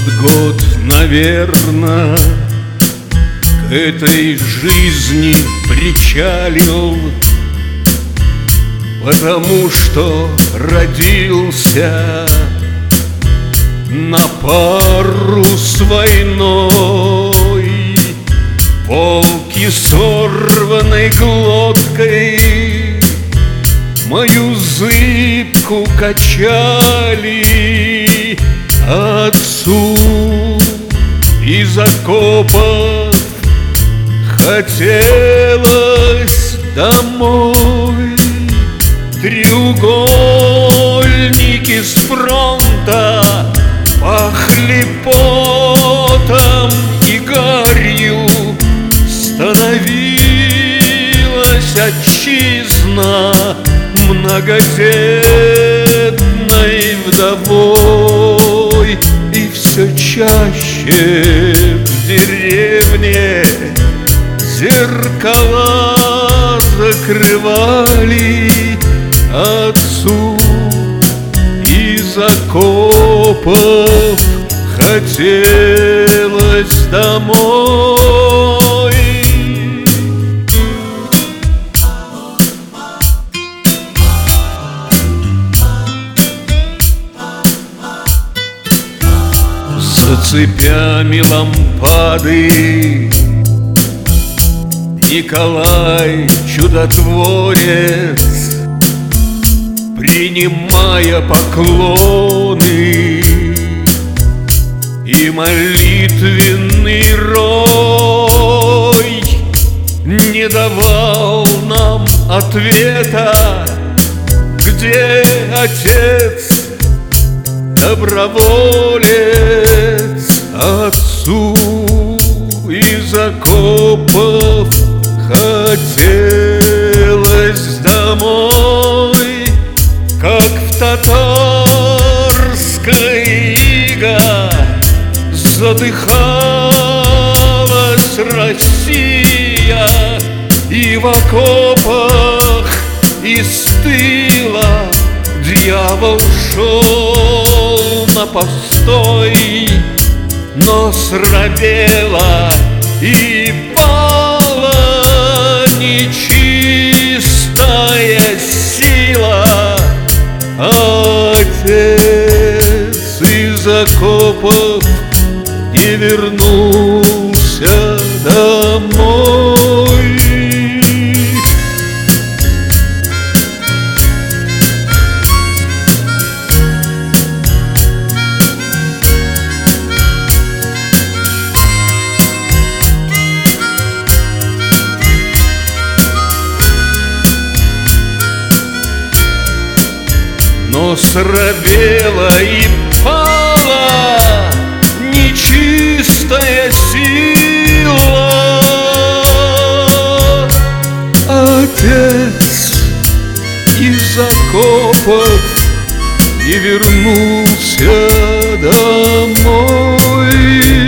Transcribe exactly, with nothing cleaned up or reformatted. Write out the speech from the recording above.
тот год, наверно, к этой жизни причалил, потому что родился на пару с войной. Волки сорванной глоткой мою зыбку качали. Отцу из окопов хотелось домой. Треугольники с фронта пахли потом и гарью. Становилась отчизна многодетной вдовой. И все чаще в деревне зеркала закрывали. Отцу из окопов хотелось домой. За цепями лампады Николай чудотворец, принимая поклоны и молитвенный рой, не давал нам ответа, где отец доброволец. Отцу из окопов хотелось домой, как в татарской иго задыхалась Россия. И в окопах из тыла дьявол шел на постой, но срабела и пала нечистая сила. Отец из окопов не вернулся домой. Но срабела и пала нечистая сила. Отец из окопов не вернулся домой.